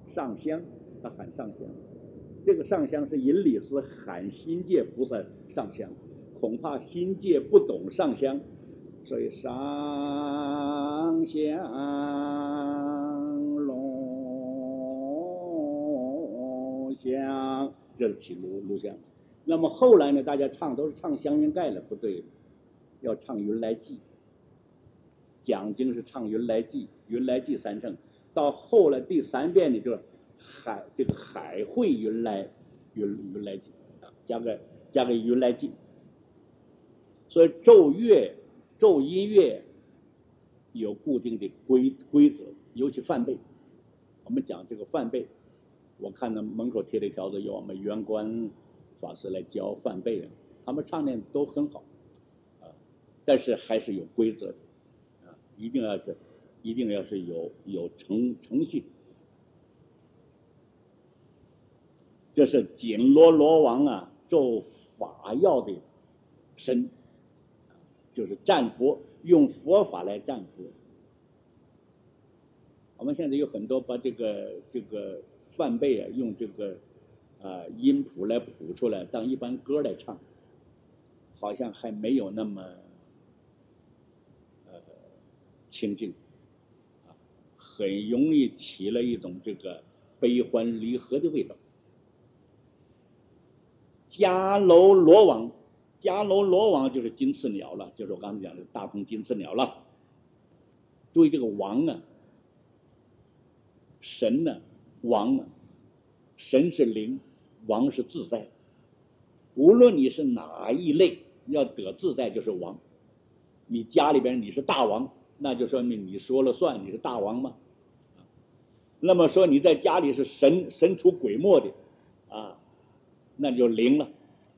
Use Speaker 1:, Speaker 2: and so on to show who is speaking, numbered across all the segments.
Speaker 1: 上香，他喊上香。这个上香是引理师喊心界菩萨上香，恐怕心界不懂上香，所以上香龙香，这是起炉香。那么后来呢，大家唱都是唱香云盖了，不对，要唱云来记。讲经是唱云来记，云来记三乘，到后来第三遍呢，就是海会云来记啊，加个云来记。所以奏音乐有固定的规则，尤其梵呗。我们讲这个梵呗，我看到门口贴的条子，由我们圆观法师来教梵呗，他们唱的都很好啊，但是还是有规则的啊，一定要是有程序。这是紧罗王啊奏法要的身，就是战佛，用佛法来战佛。我们现在有很多把这个梵呗啊，用这个音谱来谱出来当一般歌来唱，好像还没有那么清净啊，很容易起了一种这个悲欢离合的味道。迦楼罗王就是金翅鸟了，就是我刚才讲的大鹏金翅鸟了。注意这个王啊，神呢，王啊，神是灵，王是自在。无论你是哪一类，要得自在就是王。你家里边你是大王，那就说明你说了算，你是大王吗？那么说你在家里是神出鬼没的啊，那就灵了。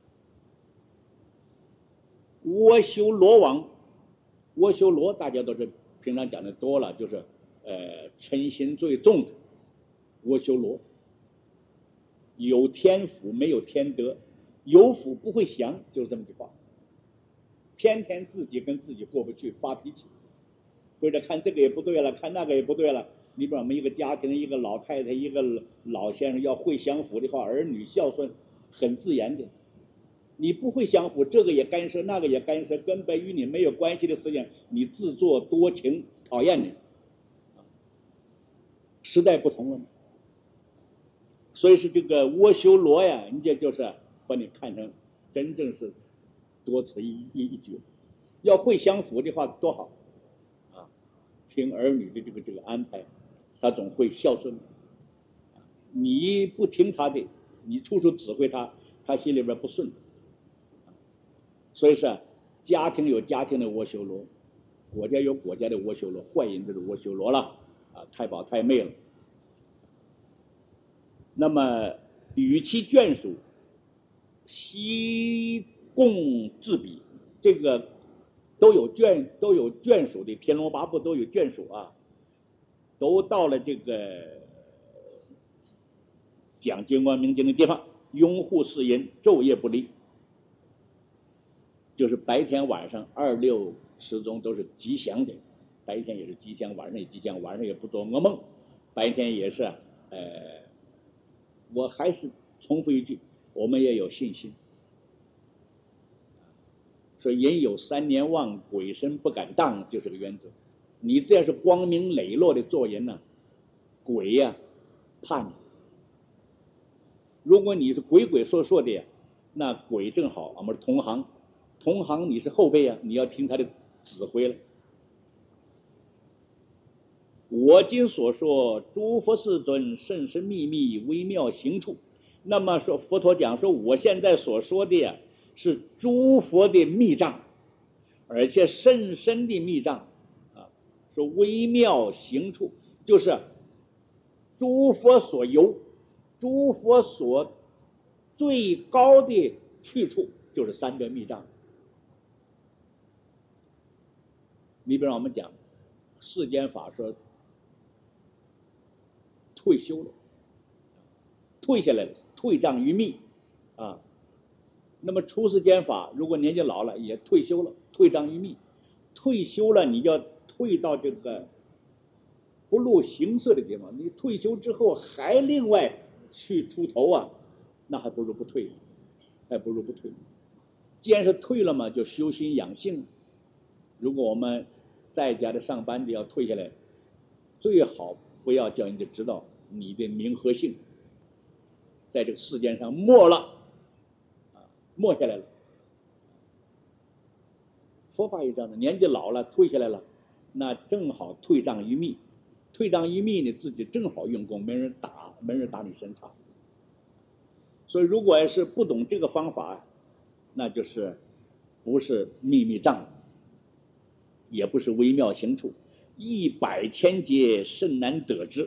Speaker 1: 阿修罗王，阿修罗大家都是平常讲的多了，就是嗔心最重的阿修罗，有天福没有天德，有福不会降，就是这么句话。天天自己跟自己过不去，发脾气，或者看这个也不对了，看那个也不对了。你比如我们一个家庭，一个老太太，一个老先生要会享福的话，儿女孝顺很自然的。你不会享福，这个也干涉，那个也干涉，根本与你没有关系的事情，你自作多情，讨厌你。时代不同了，所以是这个阿修罗呀，人家就是把你看成真正是多此一举。要会享福的话多好啊！听儿女的这个安排，他总会孝顺。你不听他的，你处处指挥他，他心里边不顺。所以说，家庭有家庭的阿修罗，国家有国家的阿修罗，坏人就是阿修罗了啊，太保太妹了。那么与其眷属，悉共自比，这个都有眷属的，天龙八部都有眷属啊，都到了这个讲经观明经的地方，拥护世人，昼夜不离。就是白天晚上26时钟都是吉祥的，白天也是吉祥，晚上也吉祥，晚上也不做噩梦，白天也是我还是重复一句，我们也有信心。说人有3年旺，鬼神不敢当，就是个原则。你这样是光明磊落的做人呢，鬼呀怕你。如果你是鬼鬼祟祟的，那鬼正好我们是同行你是后辈啊，你要听他的指挥了。我今所说诸佛世尊甚深秘密微妙行处，那么说佛陀讲说我现在所说的呀是诸佛的密藏，而且甚深的密藏啊，说微妙行处就是诸佛所游，诸佛所最高的去处就是三个密藏。你比如我们讲世间法说退休了，退下来了，退藏于密啊。那么出世间法如果年纪老了也退休了，退藏于密。退休了你就要退到这个不露形色的地方，你退休之后还另外去出头啊，那还不如不退，还不如不退。既然是退了嘛，就修心养性。如果我们在家的上班的要退下来，最好不要叫人家知道你的名和姓在这个世间上没了，没下来了。佛法也这样的，年纪老了退下来了，那正好退账于密，退账于密呢，自己正好用功，没人打你身上。所以如果要是不懂这个方法，那就是不是秘密账，也不是微妙行处，一百千劫甚难得之。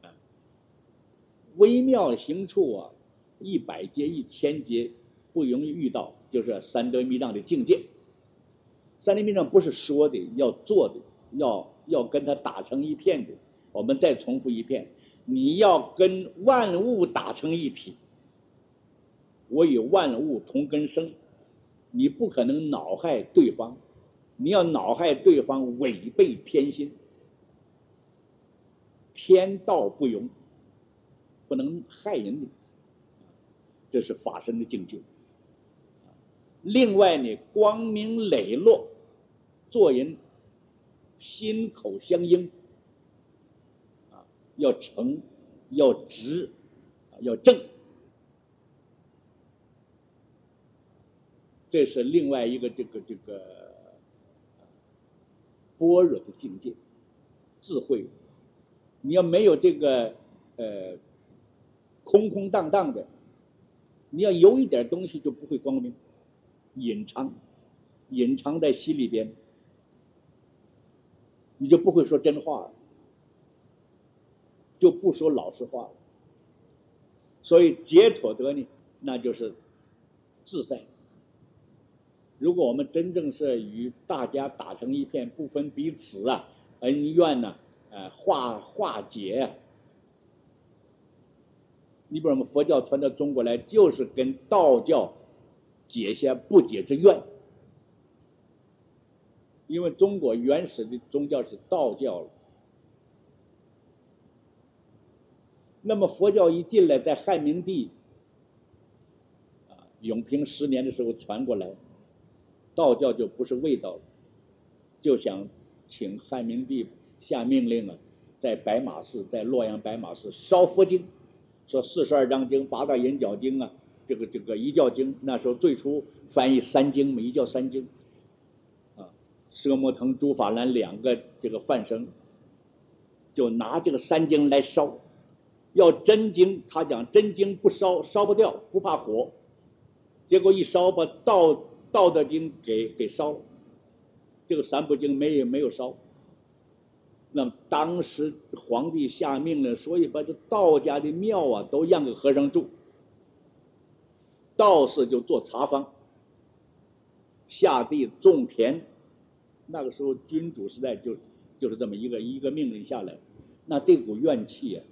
Speaker 1: 微妙行处啊，一百劫一千劫不容易遇到，就是三得密藏的境界。三得密藏不是说的，要做的，要跟他打成一片的。我们再重复一遍，你要跟万物打成一体。我与万物同根生，你不可能恼害对方，你要恼害对方，违背偏心，偏道不容，不能害人的，这是法身的境界。另外呢，光明磊落，做人心口相应，要诚，要直，要正，这是另外一个这个般若的境界，智慧。你要没有这个空空荡荡的，你要有一点东西就不会光明，隐藏在心里边，你就不会说真话了，就不说老实话了。所以解脱得呢，那就是自在。如果我们真正是与大家打成一片，不分彼此啊，恩怨呢，化解啊。你比如我们佛教传到中国来，就是跟道教解下不解之怨。因为中国原始的宗教是道教了，那么佛教一进来，在汉明帝永平10年的时候传过来，道教就不是味道了，就想请汉明帝下命令啊，在白马寺，在洛阳白马寺烧佛经，说42章经、8大引教经啊，这个一教经，那时候最初翻译3经，一教3经啊，舍摩腾、竺法兰2个这个梵僧就拿这个3经来烧。要真经，他讲真经不烧，烧不掉，不怕火。结果一烧，把道德经给烧了，这个3部经没有烧。那么当时皇帝下命令，所以把这道家的庙啊都让给和尚住，道士就做茶坊，下地种田。那个时候君主时代就是这么一个命令下来，那这股怨气啊，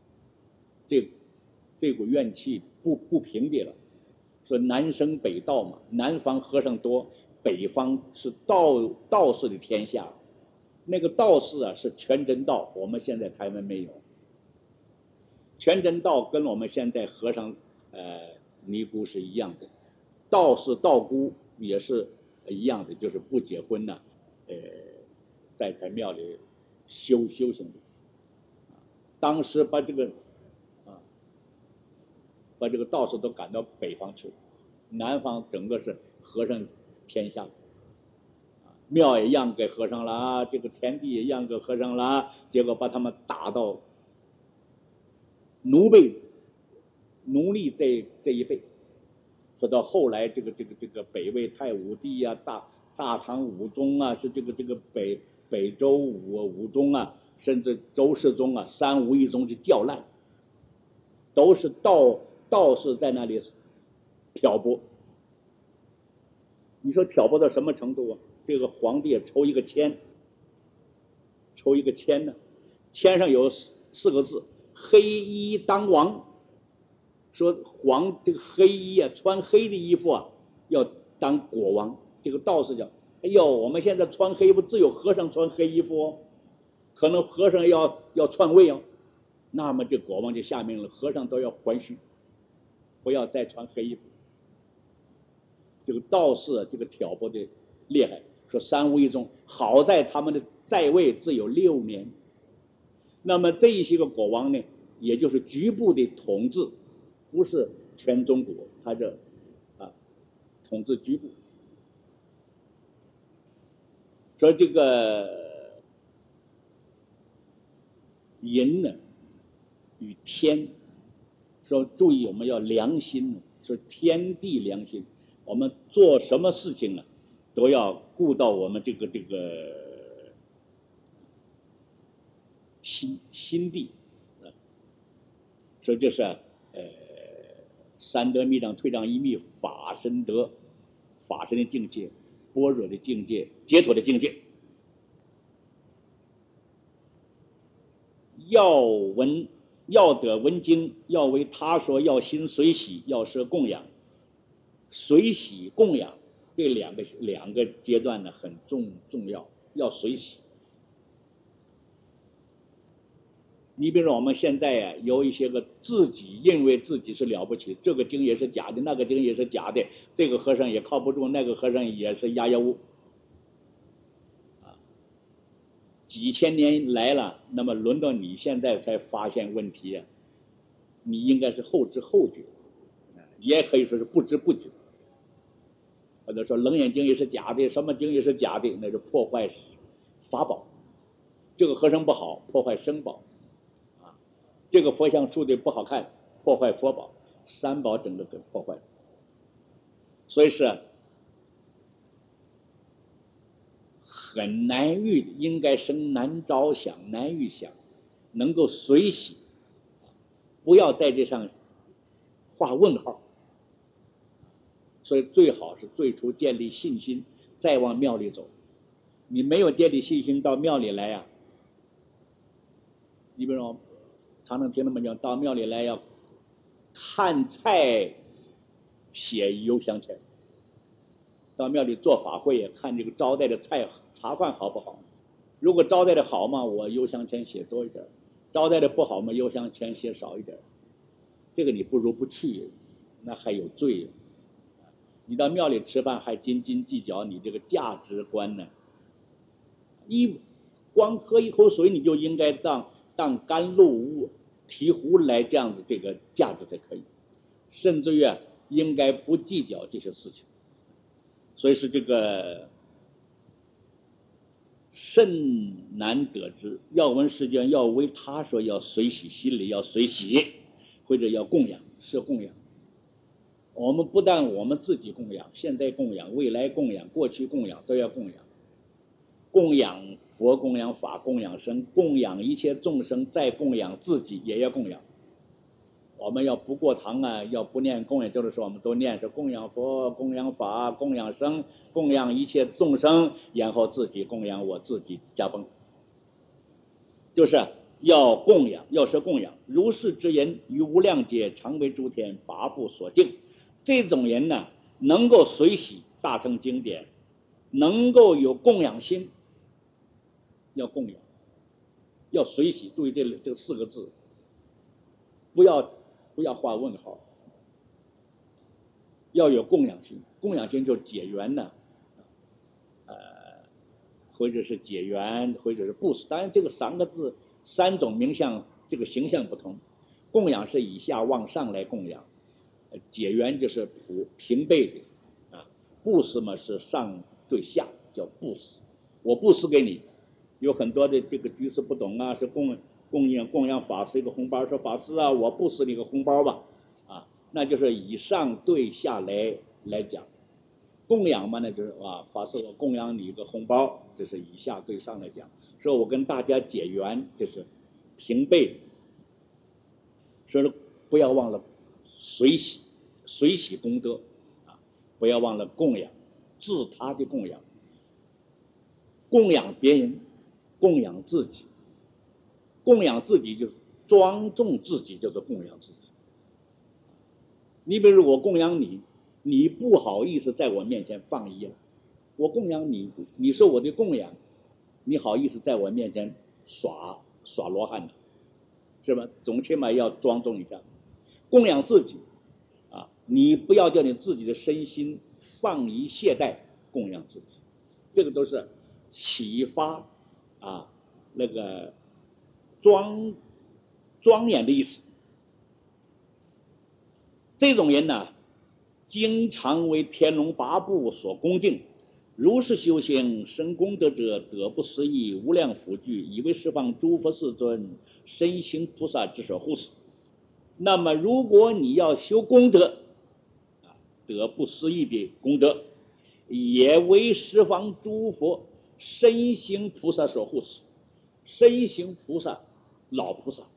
Speaker 1: 这股怨气不平的了。说南生北道嘛，南方和尚多，北方是道士的天下。那个道士啊是全真道，我们现在台湾没有。全真道跟我们现在和尚尼姑是一样的，道士道姑也是一样的，就是不结婚呢，在庙里修行的。当时把这个道士都赶到北方去，南方整个是和尚天下，庙也让给和尚了，这个田地也让给和尚了，结果把他们打到奴隶这一辈。说到后来，这个北魏太武帝啊，大唐武宗啊，是这个北周武宗啊，甚至周世宗啊，3武一宗就较烂，都是道士在那里挑拨。你说挑拨到什么程度啊？这个皇帝抽一个签呢，签上有4个字：黑衣当王。说这个黑衣啊，穿黑的衣服啊，要当国王。这个道士讲：哎呦，我们现在穿黑衣服，只有和尚穿黑衣服哦， 可能和尚要篡位哦，那么这国王就下命令，和尚都要还虚，不要再穿黑衣服。这个道士这个挑拨的厉害，说三武一宗，好在他们的在位只有6年，那么这一些个国王呢，也就是局部的统治，不是全中国，他这统治局部。说这个人呢与天，说注意我们要良心，说天地良心，我们做什么事情呢，都要顾到我们这个心地。说这是三德密障退障一密，法身德，法身的境界，般若的境界，解脱的境界。要得闻经，要为他说，要心随喜，要设供养。随喜供养这两个阶段呢很重要，要随喜。你比如说我们现在有一些个自己认为自己是了不起，这个经也是假的，那个经也是假的，这个和尚也靠不住，那个和尚也是压物。几千年来了，那么轮到你现在才发现问题，你应该是后知后觉，也可以说是不知不觉。或者说楞严经也是假的，什么经也是假的，那是破坏法宝。这个和尚不好，破坏生宝。这个佛像竖的不好看，破坏佛宝，三宝整个给破坏。所以是很难遇，应该生难着想，难预想，能够随喜，不要在这上画问号。所以最好是最初建立信心，再往庙里走。你没有建立信心到庙里来你比如说常常听他们讲，到庙里来要看菜写邮箱钱，到庙里做法会也看这个招待的菜茶饭好不好。如果招待的好嘛，我邮箱钱写多一点；招待的不好嘛，邮箱钱写少一点。这个你不如不去，那还有罪。你到庙里吃饭还斤斤计较你这个价值观呢？光喝一口水你就应该当甘露醍醐来，这样子这个价值才可以，甚至于应该不计较这些事情。所以是这个甚难得知，要闻世间，要为他说，要随喜，心里要随喜，或者要供养，设供养。我们不但我们自己供养，现在供养，未来供养，过去供养，都要供养。供养佛，供养法，供养僧，供养一切众生，再供养自己也要供养。我们要不过堂要不念供养咒的时候，我们都念是供养佛，供养法，供养僧，供养一切众生，然后自己供养我自己家崩。就是要供养，要设供养。如是之人，于无量劫常为诸天八部所敬。这种人呢，能够随喜大乘经典，能够有供养心，要供养，要随喜。注意这4个字，不要画问号，要有供养心。供养心就是解缘呢，或者是解缘，或者是布施。当然，这个3个字3种名相，这个形象不同。供养是以下往上来供养。解缘就是平辈的布施嘛是上对下，叫布施。我布施给你，有很多的这个居士不懂是供养法师一个红包，说法师我布施你个红包吧那就是以上对下来讲。供养嘛呢就是法师我供养你一个红包，这是以下对上来讲。说我跟大家结缘，这是平辈。说不要忘了随喜功德不要忘了供养，自他的供养，供养别人，供养自己。供养自己就是庄重自己，叫做供养自己。你比如我供养你，你不好意思在我面前放逸了。我供养你，你是我的供养，你好意思在我面前耍罗汉的，是吧？总起码要庄重一下，供养自己啊，你不要叫你自己的身心放于懈怠，供养自己，这个都是启发啊那个庄严的意思。这种人呢，经常为天龙八部所恭敬，如是修行生功德者，得不思议无量福聚，以为十方诸佛世尊身行菩萨之所护持。那么如果你要修功德，得不思议的功德，也为十方诸佛身行菩萨所护持。身行菩萨，老菩萨，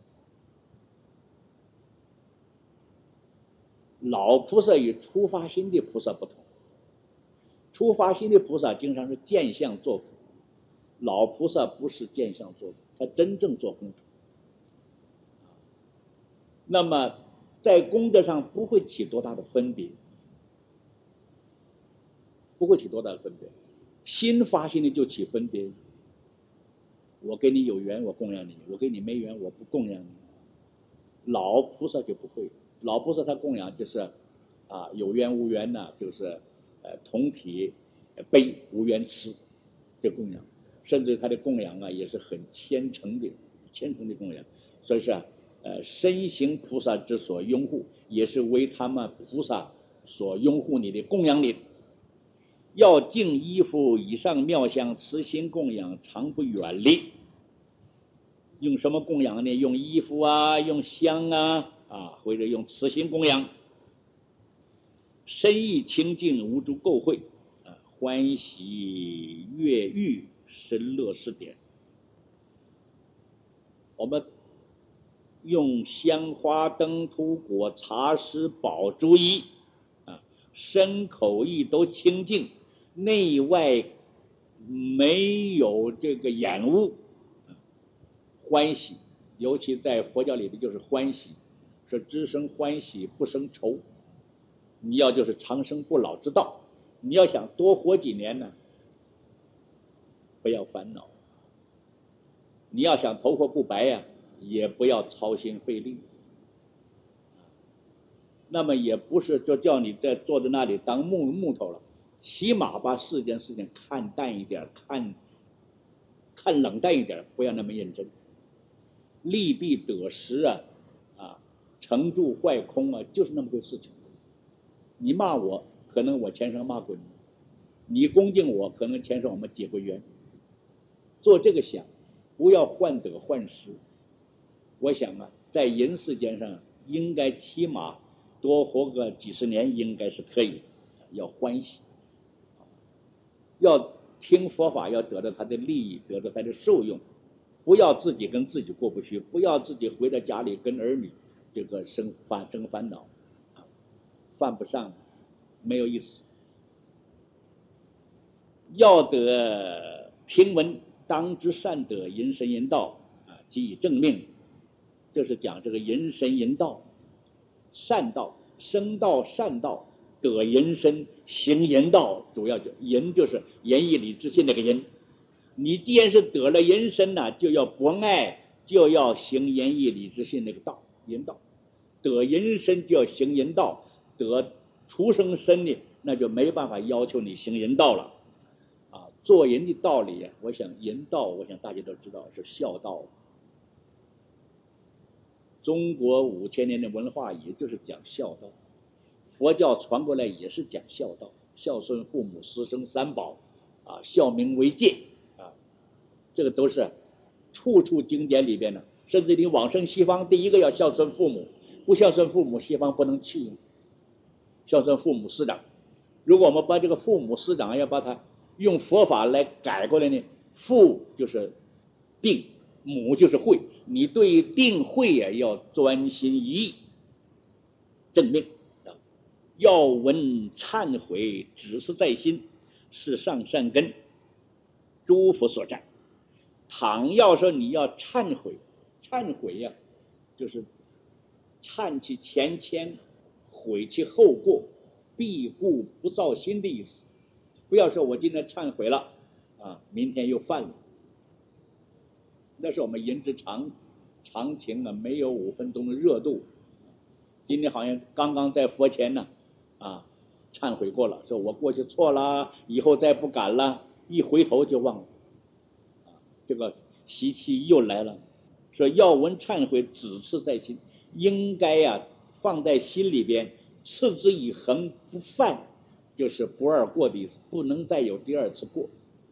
Speaker 1: 老菩萨与初发心的菩萨不同。初发心的菩萨经常是见相作福，老菩萨不是见相作福，他真正做功德。那么在功德上不会起多大的分别，不会起多大的分别。新发心的就起分别，我跟你有缘我供养你，我跟你没缘我不供养你。老菩萨就不会，老菩萨他供养就是有缘无缘呢，就是同体悲无缘痴，这供养，甚至他的供养也是很虔诚的供养。所以说身行菩萨之所拥护，也是为他们菩萨所拥护你的供养你。要敬依附以上妙相，慈心供养常不远离。用什么供养呢？用衣服用香或者用慈心供养。身意清净，无诸垢秽，欢喜悦欲，深乐是点。我们用香花灯涂果茶施宝珠衣身口意都清净，内外没有这个染污，欢喜。尤其在佛教里的就是欢喜，说知生欢喜不生愁。你要就是长生不老之道，你要想多活几年呢，不要烦恼。你要想头发不白也不要操心费力。那么也不是就叫你在坐在那里当木头了，起码把世间事情看淡一点，看冷淡一点，不要那么认真。利弊得失成住坏空就是那么个事情。你骂我，可能我前生骂过你；你恭敬我，可能前生我们结过缘。做这个想，不要患得患失。我想在人世间上应该起码多活个几十年，应该是可以。要欢喜，要听佛法，要得到他的利益，得到他的受用。不要自己跟自己过不去，不要自己回到家里跟儿女这个生烦恼，犯不上，没有意思。要得听闻当知善德，人身人道即以正命。这是讲这个人身人道，善道，生道善道，得人身行人道。主要人就是仁义礼智信那个人。你既然是得了人身就要博爱，就要行仁义礼智信那个道，人道。得人身就要行人道，得畜生身呢，那就没办法要求你行人道了。做人的道理我想人道，我想大家都知道是孝道。中国5000年的文化也就是讲孝道，佛教传过来也是讲孝道，孝顺父母，师生三宝孝民为戒这个都是处处经典里边的。甚至你往生西方，第一个要孝顺父母，不孝顺父母西方不能去。孝顺父母师长，如果我们把这个父母师长要把它用佛法来改过来呢，父就是定，母就是慧，你对定慧要专心一意，正命。要闻忏悔，只是在心，是上善根，诸佛所占。倘要说你要忏悔，忏悔就是忏其前愆，悔其后过，必故不造新的意思。不要说我今天忏悔了明天又犯了。 那是我们人之常情啊，没有5分钟的热度。今天好像刚刚在佛前呢，忏悔过了，说我过去错了，以后再不敢了，一回头就忘了，这个习气又来了。说要闻忏悔，只次在心，应该放在心里边，持之以恒，不犯，就是不二过的意思，不能再有第二次过。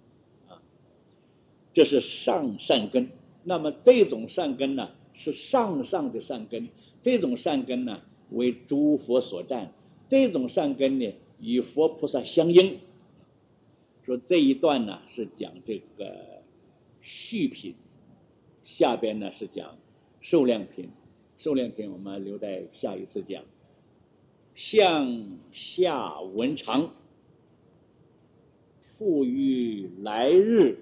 Speaker 1: 这是上善根。那么这种善根呢，是上的善根，这种善根呢为诸佛所赞，这种善根呢与佛菩萨相应。说这一段呢是讲这个序品，下边呢是讲受量品，受量品我们留在下一次讲。向下文长，复于来日。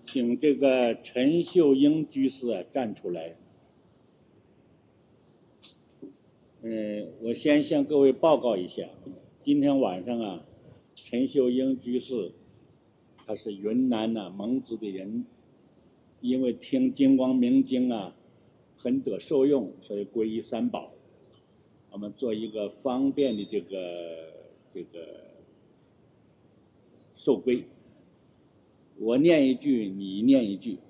Speaker 1: 请这个陈秀英居士站出来。我先向各位报告一下，今天晚上陈秀英居士他是云南蒙自的人，因为听金光明经很得受用，所以皈依三宝。我们做一个方便的这个受皈，我念一句，你念一句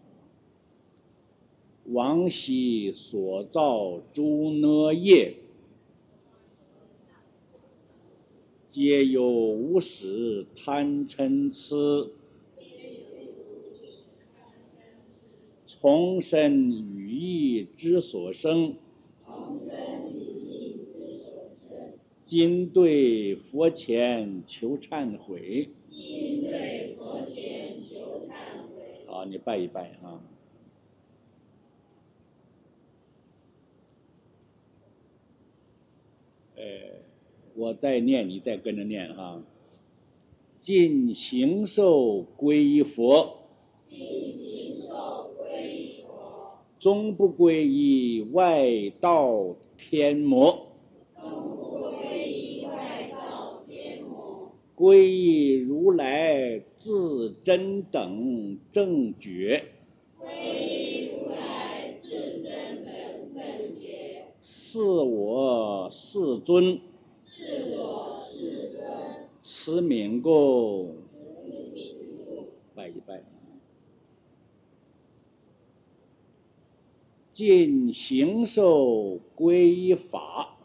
Speaker 1: 往昔所造诸恶业，皆由无始贪嗔痴，从身语意之所生，今对佛前求忏悔。好，你拜一拜我再念，你再跟着念尽形受皈依佛，终不皈依外道偏魔。皈依如来自真等正觉，是我世尊，持名供，拜一拜。尽形受皈依法，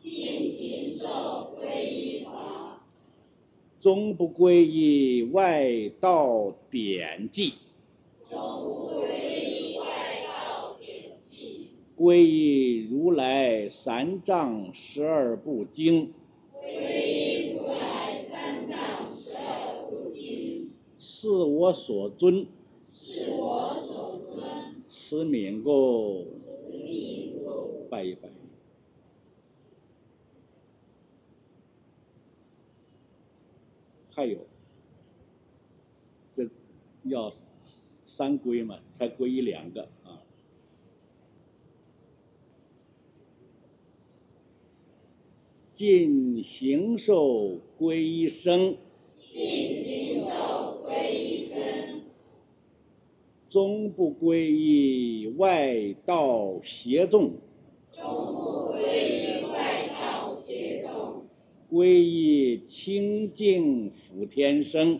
Speaker 1: 终不皈依外道典记，皈依如来三藏十二部经，是我所尊，持名供，拜一拜。还有，这要三皈嘛，才皈依2个尽形受皈依生，终不皈依外道邪众，皈依清净福天生，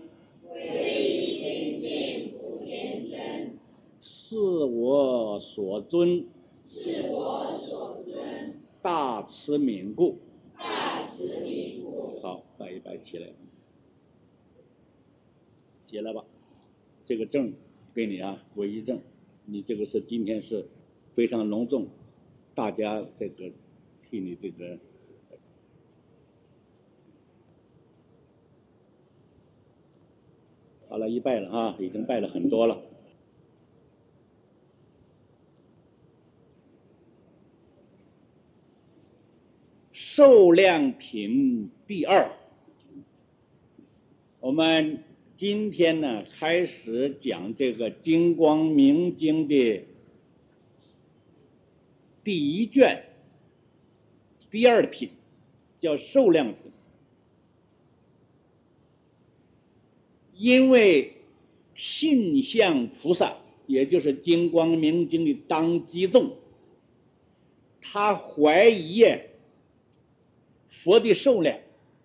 Speaker 1: 是我所尊，大慈悯故。好，拜一拜，起来，起来吧。这个证给你皈依证，你这个是今天是非常隆重，大家这个替你这个。好了，一拜了已经拜了很多了。受量品第2，我们今天开始讲这个金光明经的第1卷第2品，叫受量品。因为信相菩萨，也就是金光明经的当机众，他怀疑佛的受量。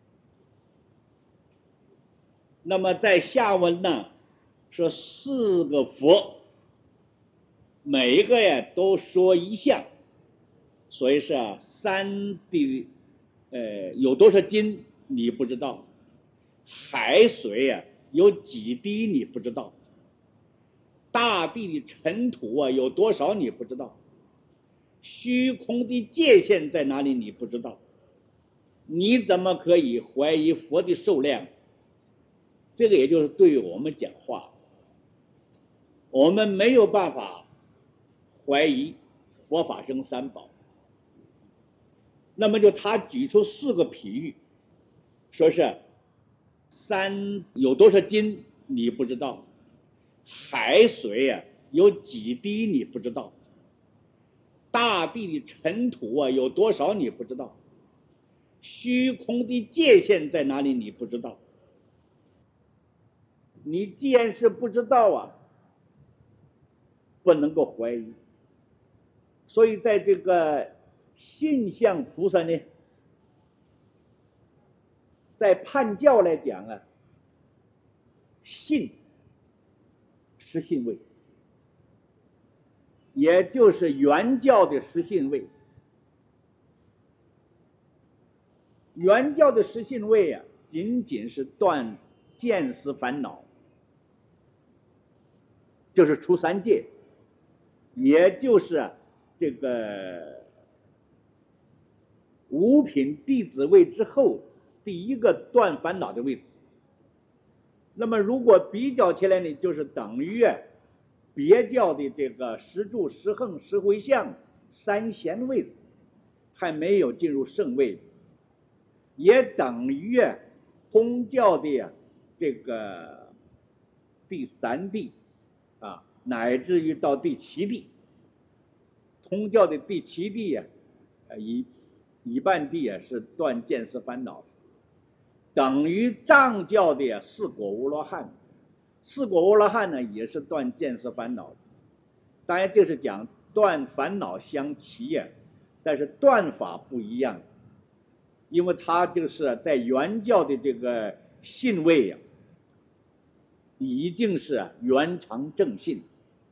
Speaker 1: 那么在下文说4个佛，每一个都说一项，所以是山的有多少斤你不知道，海水有几滴你不知道，大地的尘土有多少你不知道，虚空的界限在哪里你不知道，你怎么可以怀疑佛的受量？这个也就是对我们讲话，我们没有办法怀疑佛法僧三宝。那么就他举出4个譬喻，说是山有多少斤你不知道， 海水啊有几滴你不知道，大地的尘土啊有多少你不知道，虚空的界限在哪里你不知道。你既然是不知道啊，不能够怀疑。所以在这个信相菩萨呢，在判教来讲啊，信实信位，也就是原教的实信位。原教的实信位啊，仅仅是断见思烦恼，就是除三界，也就是这个五品弟子位之后第一个断烦恼的位置。那么如果比较起来呢，就是等于别教的这个十住、十横、十回向三贤位置还没有进入圣位，也等于通教的这个第三地啊，乃至于到第七地。通教的第七地啊，以半地啊是断见思烦恼，等于藏教的四果无罗汉。四果无罗汉呢也是断见思烦恼，当然这是讲断烦恼相齐呀，但是断法不一样，因为他就是在原教的这个信位呀，已经是圆常正信，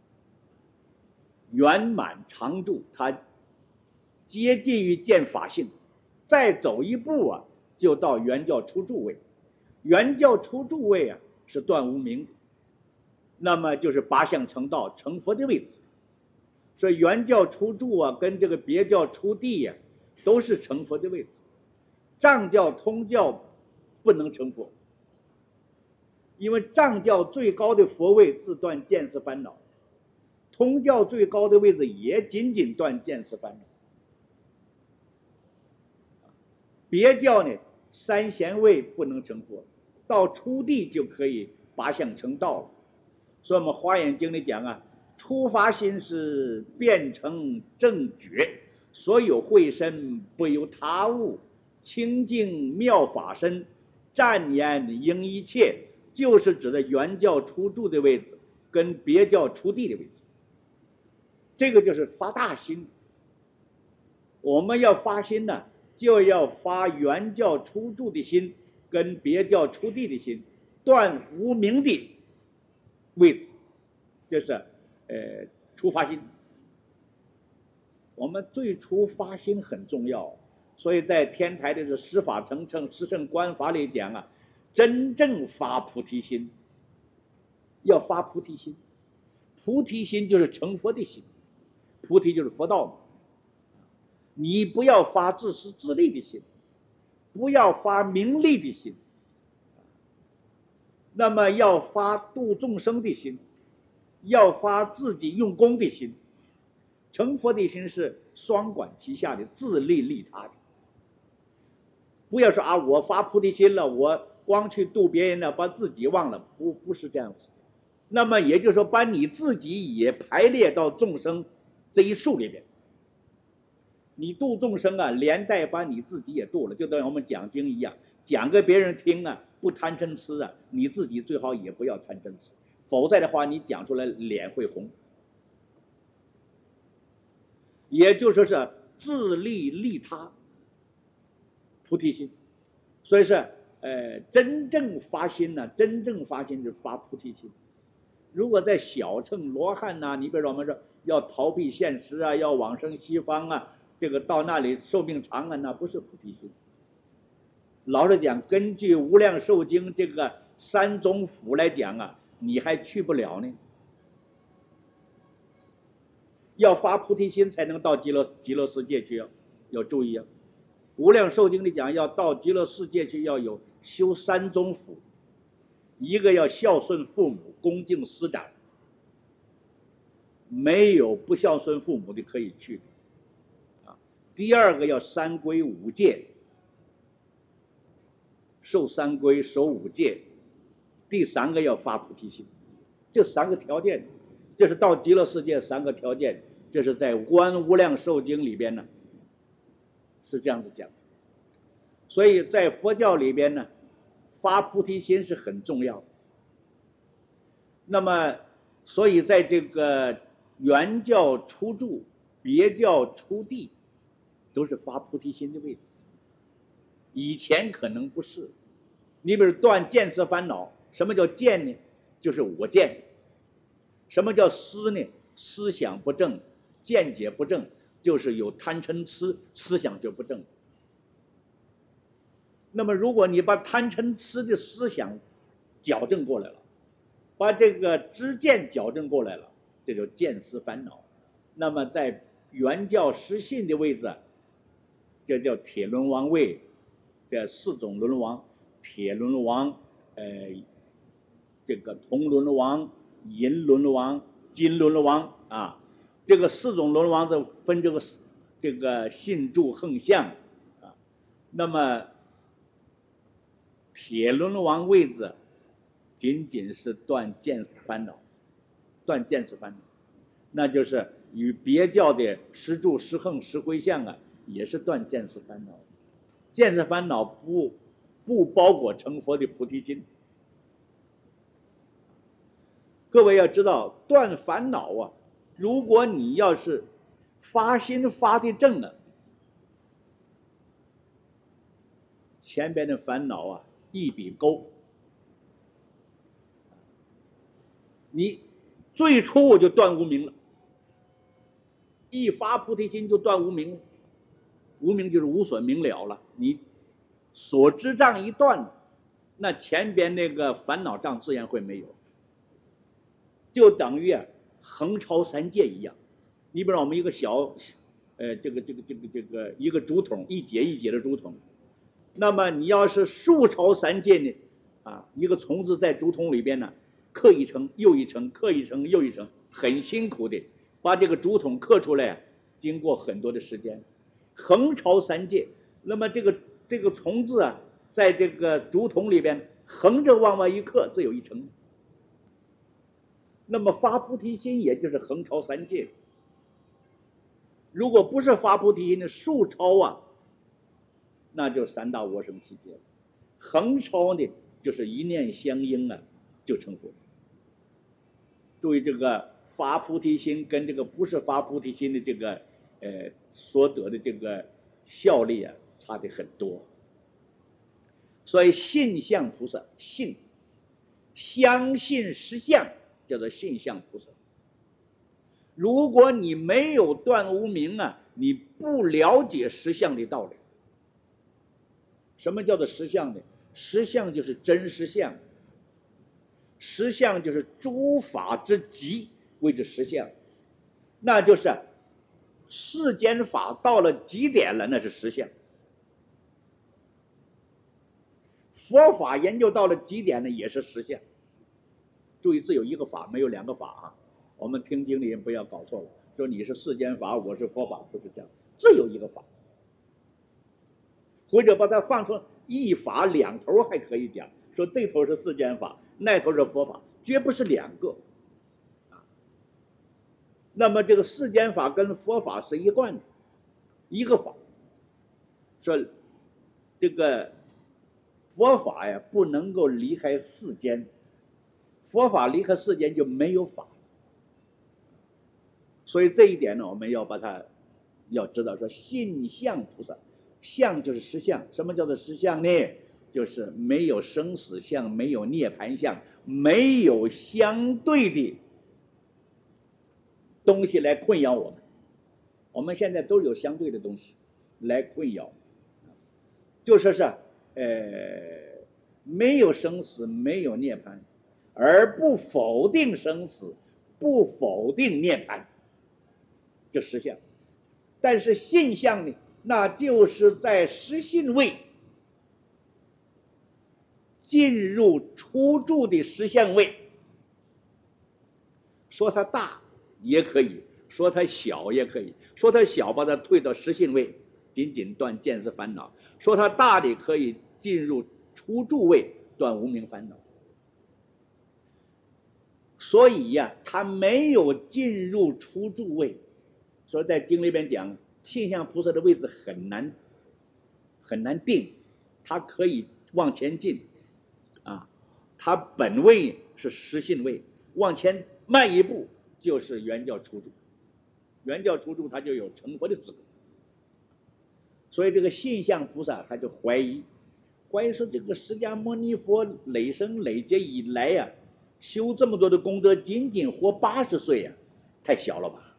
Speaker 1: 圆满常住，他接近于见法性，再走一步啊，就到原教初住位。原教初住位啊是断无明，那么就是八相成道成佛的位置。所以原教初住啊跟这个别教初地啊都是成佛的位置。藏教通教不能成佛，因为藏教最高的佛位自断见思烦恼，通教最高的位置也仅仅断见思烦恼。别教呢三贤位不能成佛，到初地就可以八相成道了。所以我们华严经里讲啊，初发心是变成正觉，所有慧身不由他物，清净妙法身，湛言应一切，就是指的原教初住的位置跟别教初地的位置。这个就是发大心。我们要发心呢，就要发原教初住的心跟别教初地的心，断无明的位置，就是初发心。我们最初发心很重要，所以在天台的十法成乘十乘观法里讲啊，真正发菩提心，要发菩提心。菩提心就是成佛的心，菩提就是佛道嘛。你不要发自私自利的心，不要发名利的心，那么要发度众生的心，要发自己用功的心。成佛的心是双管齐下的，自利利他的。不要说啊，我发菩提心了，我光去度别人了，把自己忘了，不是这样子。那么也就是说，把你自己也排列到众生这一数里边。你度众生啊，连带把你自己也度了，就等于我们讲经一样，讲给别人听啊，不贪嗔痴啊，你自己最好也不要贪嗔痴，否则的话你讲出来脸会红。也就是说是自利利他，菩提心。所以是真正发心呢，真正发心是发菩提心。如果在小乘罗汉呐，你比如说我们说要逃避现实啊，要往生西方啊，这个到那里寿命长啊，那不是菩提心。老实讲，根据无量寿经这个三宗府来讲啊，你还去不了呢。要发菩提心才能到极乐世界去，要注意啊。无量寿经里讲，要到极乐世界去要有修三宗福，一个要孝顺父母，恭敬师长，没有不孝顺父母的可以去的。第二个要三规五戒，受三规守五戒。第三个要发菩提心。 就3个条件，这是到极乐世界3个条件，这是在《观无量寿经》里边呢是这样子讲。所以在佛教里边呢，发菩提心是很重要的。那么所以在这个原教初住、别教初地都是发菩提心的位置，以前可能不是。你比如断见思烦恼，什么叫见呢？就是我见。什么叫思呢？思想不正，见解不正，就是有贪嗔痴，思想就不正。那么如果你把贪嗔痴的思想矫正过来了，把这个知见矫正过来了，这就见思烦恼。那么在原教实信的位置，这叫铁轮王位，这4种轮王：铁轮王、这个铜轮王、银轮王、金轮王啊。这个4种轮王的分这个信住横向啊。那么铁轮王位置仅仅是断见思烦恼，断见思烦恼，那就是与别教的十住、十横、十回向啊，也是断见思烦恼。见思烦恼不包裹成佛的菩提心。各位要知道，断烦恼啊，如果你要是发心发的正了，前边的烦恼啊一笔勾。你最初我就断无明了，一发菩提心就断无明了，无明就是无所明了了。你所知障一断，那前边那个烦恼障自然会没有，就等于横超3界一样。你比如我们一个小一个竹筒，一节一节的竹筒，那么你要是数超3界呢一个虫子在竹筒里边呢，刻一层又一层，刻一层又一层，很辛苦的把这个竹筒刻出来，经过很多的时间，横超3界。那么这个虫子啊，在这个竹筒里边横着往外一刻，只有一层。那么发菩提心也就是横超3界。如果不是发菩提心的竖超啊，那就3大我生7界了。横超呢，就是一念相应啊，就成佛。注意这个发菩提心跟这个不是发菩提心的这个所得的这个效力啊，差的很多。所以信相菩萨，信相信实相叫做信相菩萨。如果你没有断无明啊，你不了解实相的道理。什么叫做实相呢？实相就是真实相，实相就是诸法之极谓之实相，那就是世间法到了极点了，那是实相。佛法研究到了极点呢，也是实相。注意，只有一个法，没有2个法啊。我们听经的人不要搞错了，说你是世间法，我是佛法，不是这样，只有一个法。或者把它放成一法2头还可以讲，说这头是世间法，那头是佛法，绝不是2个。那么这个世间法跟佛法是一贯的，一个法。说这个佛法呀，不能够离开世间，佛法离开世间就没有法。所以这一点呢，我们要把它要知道，说信相菩萨，相就是实相。什么叫做实相呢？就是没有生死相，没有涅槃相，没有相对的东西来困扰我们。我们现在都有相对的东西来困扰，就说是没有生死，没有涅槃，而不否定生死，不否定涅槃，这实相。但是信相呢，那就是在实信位进入初住的实相位。说它大也可以，说它小也可以，说它小把它退到实信位，仅仅断见思烦恼；说它大的可以进入初住位，断无明烦恼。 所以呀，他没有进入出住位。所以在经里边讲，性相菩萨的位置很难定，他可以往前进啊，他本位是实性位，往前迈一步就是圆教出住，圆教出住他就有成佛的资格。所以这个性相菩萨他就怀疑说这个释迦牟尼佛累生累劫以来呀，修这么多的功德，仅仅活80岁呀，太小了吧？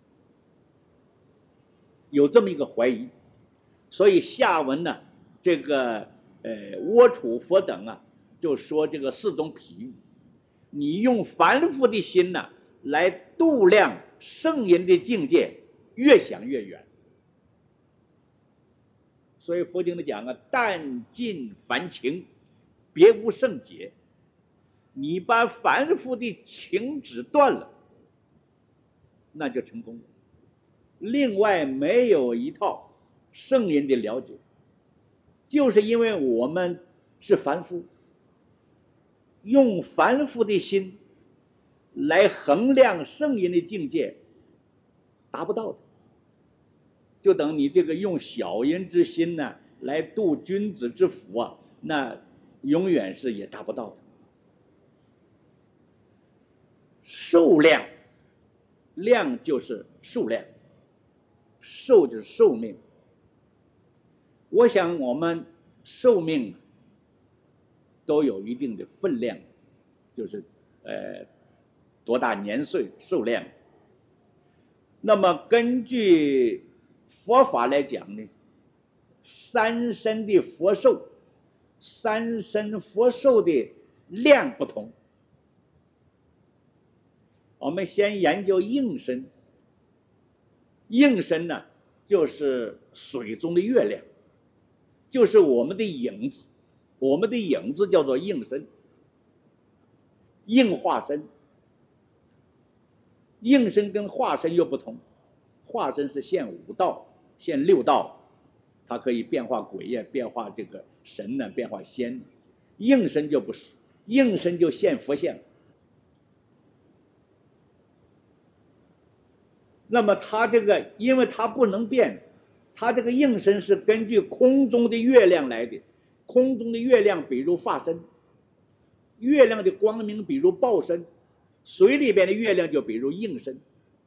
Speaker 1: 有这么一个怀疑。所以下文呢，这个窝处佛等啊，就说这个4种譬喻，你用凡夫的心呢来度量圣人的境界，越想越远。所以佛经里讲啊，但尽凡情，别无圣解。你把凡夫的情指断了，那就成功了。另外没有一套圣人的了解，就是因为我们是凡夫，用凡夫的心来衡量圣人的境界，达不到的。就等你这个用小人之心呢来度君子之腹啊，那永远是也达不到的。寿量，量就是数量，寿就是寿命。我想我们寿命都有一定的分量，就是多大年岁寿量。那么根据佛法来讲呢，3身的佛寿，3身佛寿的量不同。我们先研究应身。应身呢，就是水中的月亮，就是我们的影子，我们的影子叫做应身，应化身。应身跟化身又不同，化身是现5道、现6道，它可以变化鬼呀，变化这个神呢，变化仙。应身就不是，应身就现佛像。那么它这个，因为它不能变，它这个应身是根据空中的月亮来的。空中的月亮比如化身，月亮的光明比如报身，水里边的月亮就比如应身。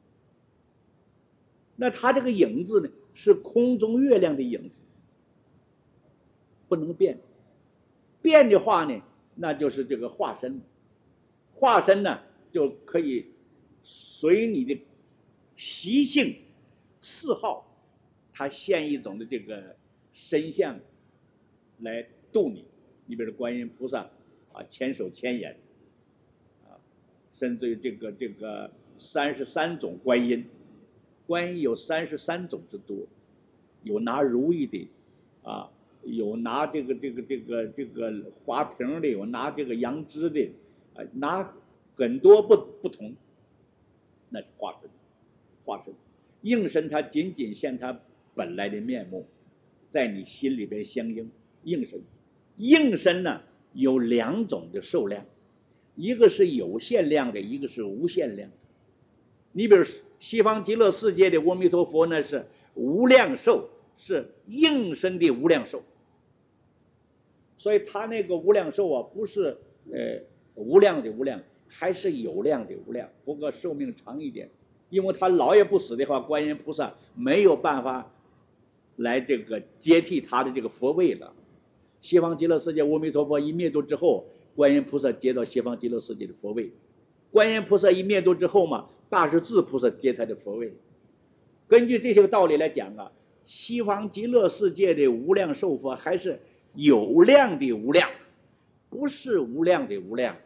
Speaker 1: 那它这个影子呢，是空中月亮的影子，不能变。变的话呢，那就是这个化身。化身呢，就可以随你的习性嗜好，它现一种的这个身相来度你。你比如观音菩萨啊，千手千眼啊，甚至于这个33种观音，观音有33种之多，有拿如意的啊，有拿这个花瓶的，有拿这个杨枝的啊，拿很多不同。那是化身。化身应身，它仅仅现它本来的面目，在你心里边相应。应身，应身呢有2种的寿量，一个是有限量的，一个是无限量的。你比如西方极乐世界的阿弥陀佛呢，是无量寿，是应身的无量寿。所以他那个无量寿啊，不是无量的无量，还是有量的无量，不过寿命长一点。因为他老也不死的话，观音菩萨没有办法来这个接替他的这个佛位了。西方极乐世界阿弥陀佛一灭度之后，观音菩萨接到西方极乐世界的佛位。观音菩萨一灭度之后嘛，大势至菩萨接他的佛位。根据这些个道理来讲啊，西方极乐世界的无量寿佛还是有量的无量，不是无量的无量。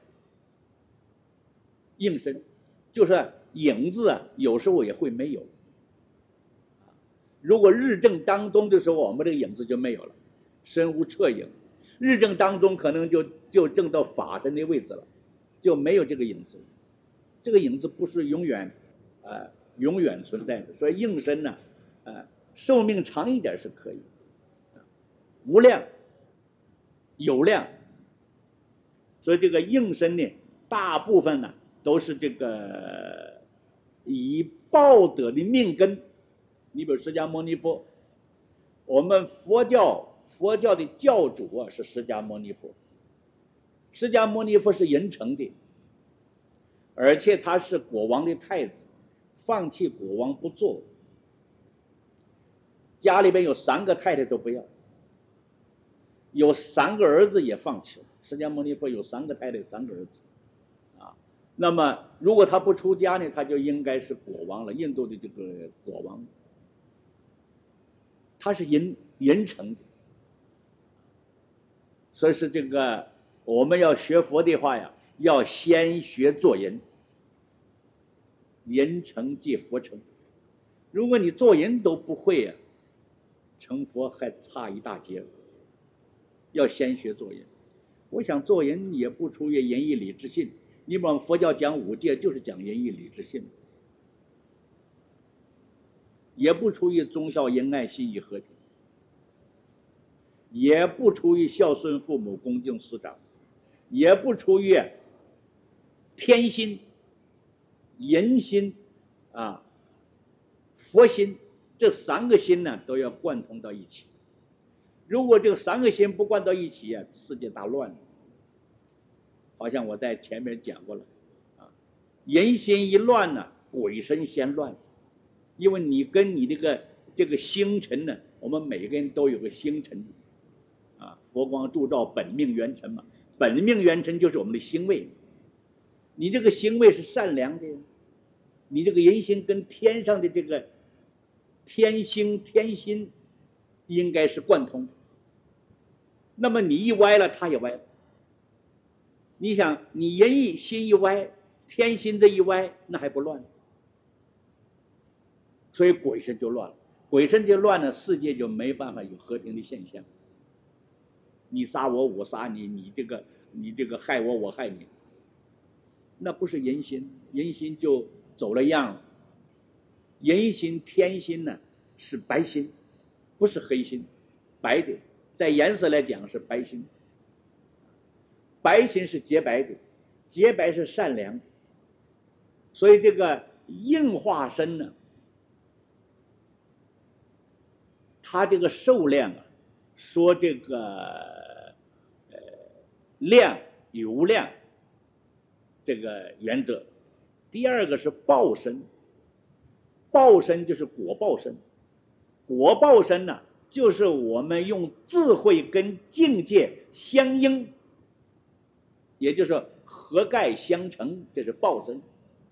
Speaker 1: 应身就是影子啊，有时候也会没有。如果日正当中的时候，我们这个影子就没有了，身无彻影。日正当中可能就正到法身的位置了，就没有这个影子。这个影子不是永远存在的。所以应身呢，寿命长一点是可以。无量有量，所以这个应身呢，大部分呢
Speaker 2: 都是这个以报德的命根。你比如释迦牟尼佛，我们佛教的教主啊是释迦牟尼佛，释迦牟尼佛是人成的，而且他是国王的太子，放弃国王不做，家里边有3个太太都不要，有3个儿子也放弃了。释迦牟尼佛有3个太太3个儿子啊。那么如果他不出家呢，他就应该是国王了，印度的这个国王。他是人成的，所以是这个我们要学佛的话呀，要先学做人，人成即佛成。如果你做人都不会啊，成佛还差一大截。要先学做人。我想做人也不出于仁义礼智信，你把佛教讲5戒就是讲仁义礼智信，也不出于忠孝仁爱信义和平，也不出于孝顺父母恭敬师长，也不出于偏心人心啊佛心，这3个心呢都要贯通到一起。如果这个3个心不贯到一起啊，世界大乱了。好像我在前面讲过了啊，人心一乱呢，鬼神先乱。因为你跟你这个星辰呢，我们每个人都有个星辰啊，佛光铸照本命元辰嘛，本命元辰就是我们的星位。你这个星位是善良的，你这个人心跟天上的这个天星天心应该是贯通。那么你一歪了，他也歪了。你想，你人一心一歪，天心这一歪，那还不乱？所以鬼神就乱了，鬼神就乱了，世界就没办法有和平的现象。你杀我，我杀你，你这个害我，我害你，那不是人心，人心就走了样了。人心天心呢是白心，不是黑心，白的，在颜色来讲是白心。白心是洁白的，洁白是善良的。所以这个应化身呢，他这个寿量啊，说这个量与无量这个原则。第2个是报身，报身就是果报身，果报身呢，就是我们用智慧跟境界相应，也就是合盖相成，这是报身。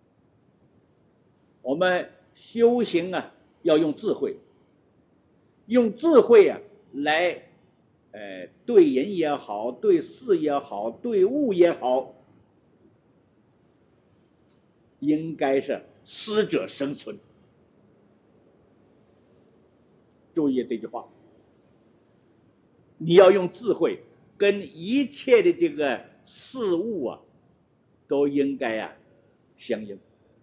Speaker 2: 我们修行啊，要用智慧，用智慧啊来对人也好，对事也好，对物也好，应该是适者生存。注意这句话，你要用智慧跟一切的这个事物啊都应该相应。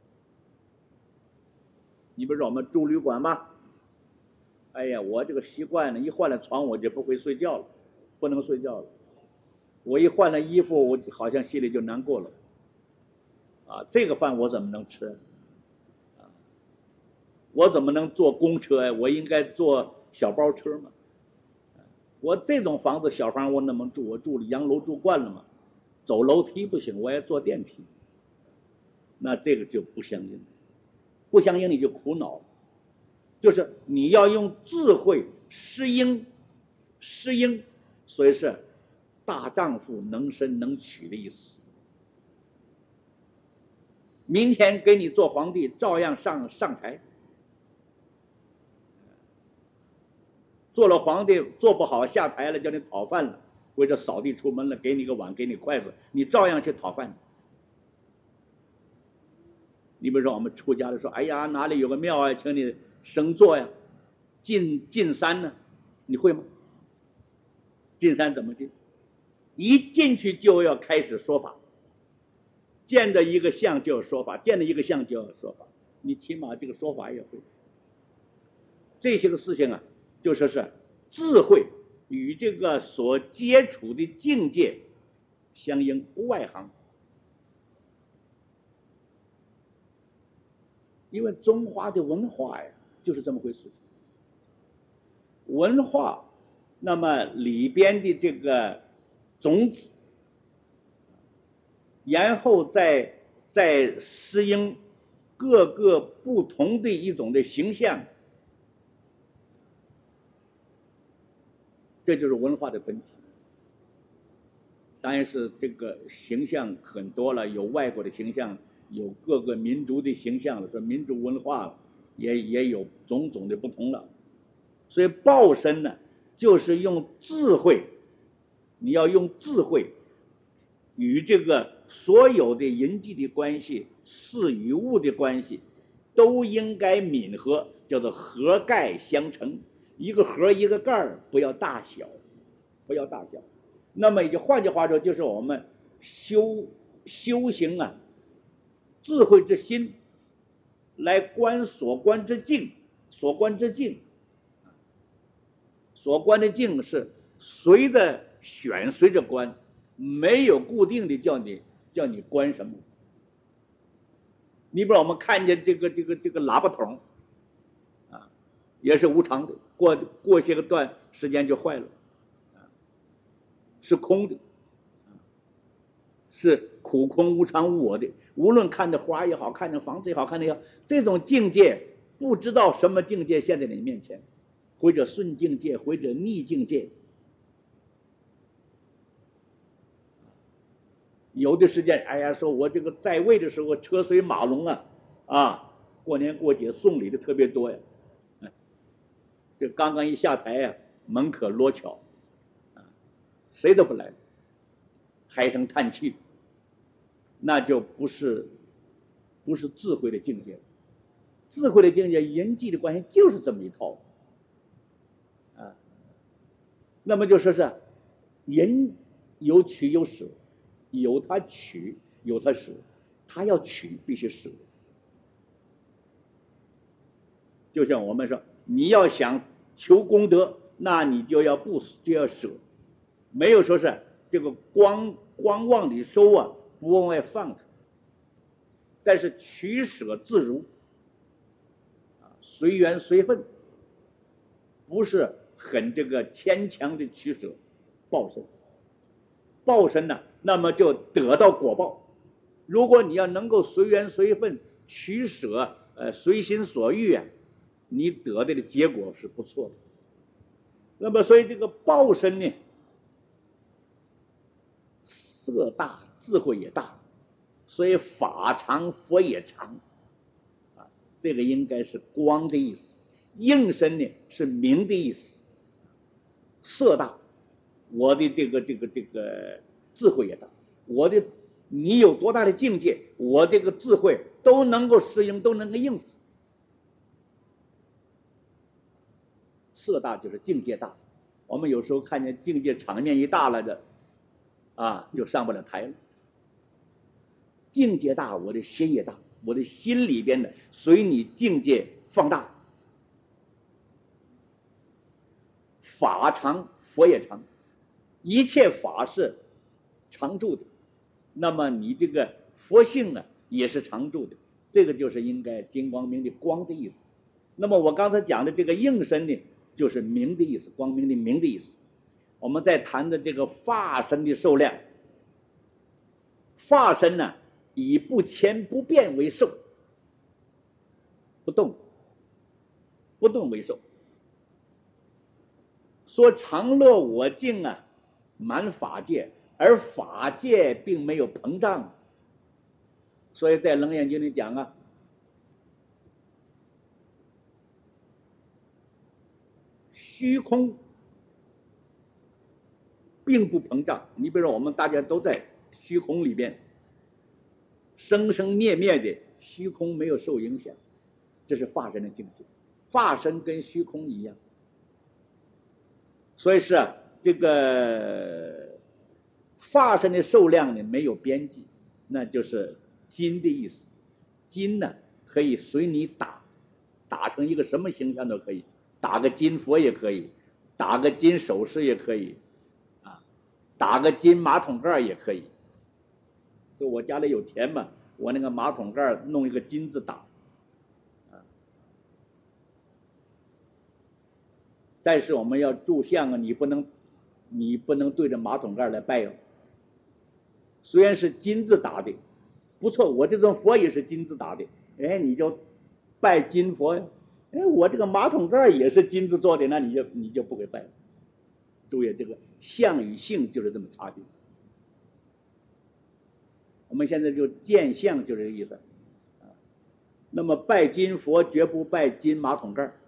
Speaker 2: 你比如说我们住旅馆吧，哎呀，我这个习惯呢，一换了床我就不会睡觉了，不能睡觉了。我一换了衣服，我好像心里就难过了。这个饭我怎么能吃？我怎么能坐公车？我应该坐小包车嘛。我这种房子小房我怎么住？我住洋楼住惯了嘛，走楼梯不行，我要坐电梯。那这个就不相应，不相应你就苦恼了。就是你要用智慧适应，所以是大丈夫能伸能屈的意思。明天给你做皇帝，照样上台。做了皇帝做不好下台了，叫你讨饭了，或者扫地出门了，给你个碗给你筷子，你照样去讨饭。你比如说我们出家的说，哎呀，哪里有个庙啊，请你升座呀，进山呢，你会吗？进山怎么进？一进去就要开始说法，见着一个像就要说法，见着一个像就要说法，你起码这个说法也会。这些个事情啊，就说是智慧与这个所接触的境界相应，不外行。 因为中华的文化呀，就是这么回事。文化，那么里边的这个种子，然后再适应各个不同的一种的形象，这就是文化的本体。当然是这个形象很多了，有外国的形象，有各个民族的形象了，说民族文化了，也有种种的不同了。所以报身呢，就是用智慧，你要用智慧与这个所有的人际的关系、事与物的关系，都应该泯合，叫做和盖相成。一个和一个盖不要大小，不要大小。那么也就换句话说，就是我们修行啊，智慧之心来观所观之境，所观之境，所观的境是随着选，随着观，没有固定的叫你观什么。你比如我们看见这个喇叭筒啊，也是无常的，过些个段时间就坏了，是空的，是苦空无常无我的。无论看着花也好，看着房子也好，看着也好，这种境界不知道什么境界现在你面前，或者顺境界，或者逆境界。有的时间，哎呀，说我这个在位的时候车水马龙啊，过年过节送礼的特别多呀，这刚刚一下台呀，门可罗巧，谁都不来，唉声叹气，那就不是智慧的境界。智慧的境界，人际的关系就是这么一套啊。那么就说是人有取有舍，有他取有他舍，他要取必须舍。就像我们说，你要想求功德，那你就要舍，没有说是这个光往里收啊，不往外放它。但是取舍自如，随缘随分，不是很这个牵强的取舍。报身呢，那么就得到果报。如果你要能够随缘随分取舍，随心所欲啊，你得的结果是不错的。那么所以这个报身呢，色大，智慧也大，所以法常佛也常啊，这个应该是光的意思。应身呢是明的意思。色大，我的这个智慧也大，你有多大的境界，我这个智慧都能够适应，都能够应付。色大就是境界大，我们有时候看见境界场面一大了的啊，就上不了台了。境界大，我的心也大，我的心里边的随你境界放大。法常，佛也常，一切法是常住的，那么你这个佛性呢也是常住的，这个就是应该金光明的光的意思。那么我刚才讲的这个应身呢，就是明的意思，光明的明的意思。我们在谈的这个法身的受量，法身呢以不迁不变为受，不动为受。说常乐我净啊，满法界，而法界并没有膨胀。所以在楞严经里讲啊，虚空并不膨胀。你比如说我们大家都在虚空里边生生灭灭的，虚空没有受影响，这是法身的境界。法身跟虚空一样。所以是这个法身的受量呢没有边际，那就是金的意思。金呢可以随你打成一个什么形象都可以，打个金佛也可以，打个金首饰也可以啊，打个金马桶盖也可以。就我家里有钱嘛，我那个马桶盖弄一个金字打但是我们要铸像啊，你不能对着马桶盖来拜哦。虽然是金子打的，不错，我这尊佛也是金子打的，哎，你就拜金佛呀。哎，我这个马桶盖也是金子做的，那你就不给拜了。注意，这个相与性就是这么差别。我们现在就见相就这个意思。那么拜金佛绝不拜金马桶盖，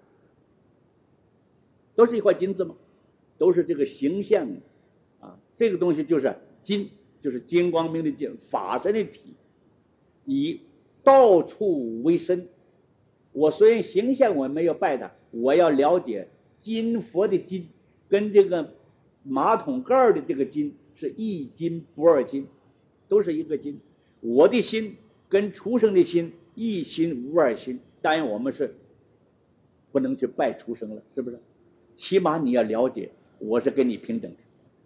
Speaker 2: 都是一块金子吗？都是这个形象啊，这个东西就是金，就是金光明的金，法身的体，以道处为身。我虽然形象我没有拜他，我要了解金佛的金跟这个马桶盖的这个金是一金不二金，都是一个金。我的心跟畜生的心一心无二心，当然我们是不能去拜畜生了，是不是？起码你要了解我是跟你平等的，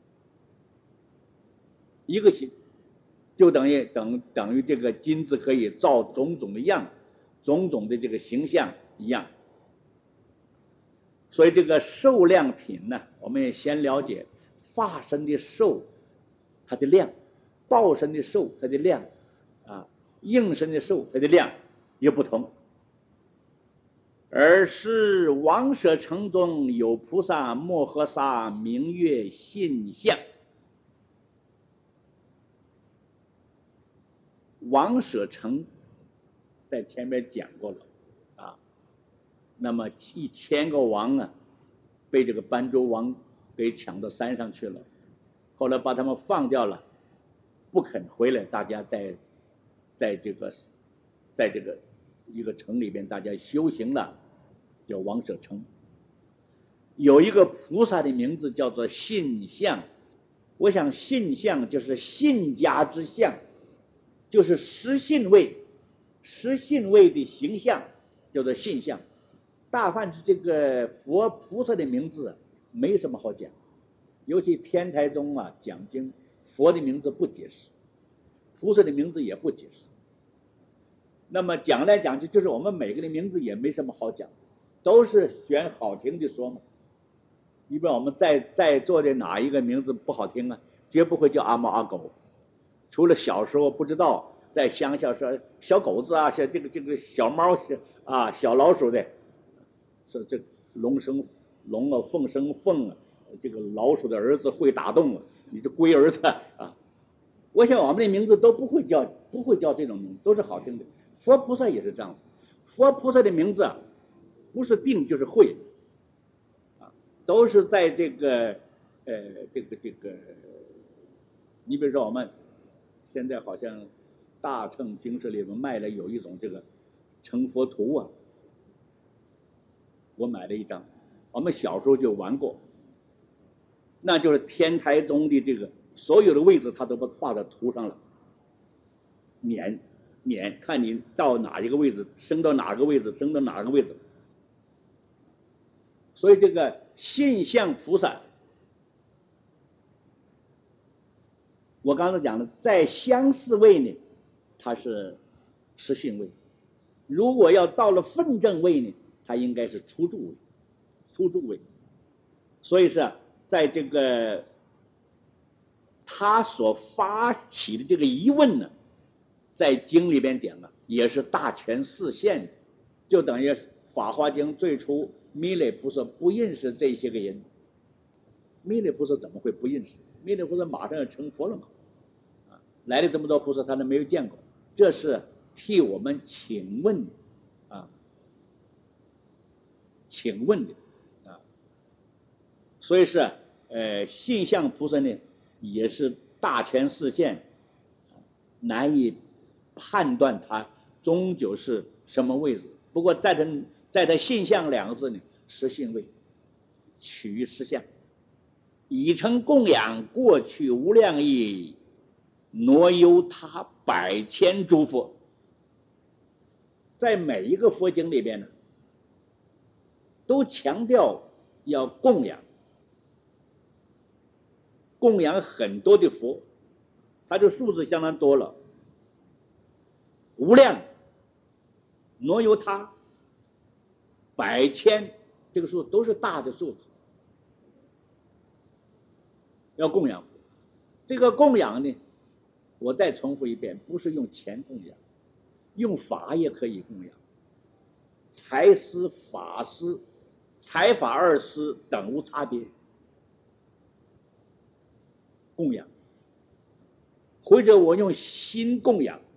Speaker 2: 一个心就等于这个金子可以造种种的样，种种的这个形象一样。所以这个受量品呢，我们也先了解法身的受它的量，报身的受它的量啊，应身的受它的量也不同。而是王舍城中有菩萨摩诃萨名曰信相。王舍城在前面讲过了啊，那么1000个王啊，被这个班州王给抢到山上去了，后来把他们放掉了，不肯回来，大家在这个一个城里边，大家修行了，叫王舍城。有一个菩萨的名字叫做信相，我想信相就是信家之相，就是实信位的形象，叫做信相。大凡是这个佛菩萨的名字没什么好讲，尤其天台宗啊讲经，佛的名字不解释，菩萨的名字也不解释。那么讲来讲去，就是我们每个的名字也没什么好讲，都是选好听的说嘛。一般我们在座的哪一个名字不好听啊？绝不会叫阿猫阿狗，除了小时候不知道，在乡下说小狗子啊，像这个小猫啊，小老鼠的，说这龙生龙啊，凤生凤啊，这个老鼠的儿子会打洞啊，你这龟儿子啊。我想我们的名字都不会叫这种名字，都是好听的。佛菩萨也是这样子，佛菩萨的名字不是定就是会啊，都是在这个你比如说我们现在好像大乘经社里面卖了有一种这个成佛图啊，我买了一张，我们小时候就玩过，那就是天台宗的这个所有的位置他都把画在图上了，撵看你到哪一个位置，升到哪个位置，升到哪个位置。所以这个信相菩萨，我刚才讲的，在相似位呢，它是实信位；如果要到了分正位呢，它应该是初住位。所以是在这个他所发起的这个疑问呢，在经里边讲啊，也是大权示现，就等于法华经最初弥勒菩萨不认识这些个人，弥勒菩萨怎么会不认识？弥勒菩萨马上要成佛了嘛，来了这么多菩萨他都没有见过，这是替我们请问的所以是信相菩萨呢也是大权示现，难以判断他终究是什么位置。不过在他信相两个字呢，实信位，取于实相，已成供养过去无量亿挪由他百千诸佛。在每一个佛经里边呢，都强调要供养很多的佛，它这数字相当多了，无量挪由他百千，这个数都是大的数字， 要供养佛。这个供养呢，我再重复一遍，不是用钱供养，用法也可以供养。财施、法施，财法二施等无差别，供养。或者我用心供养，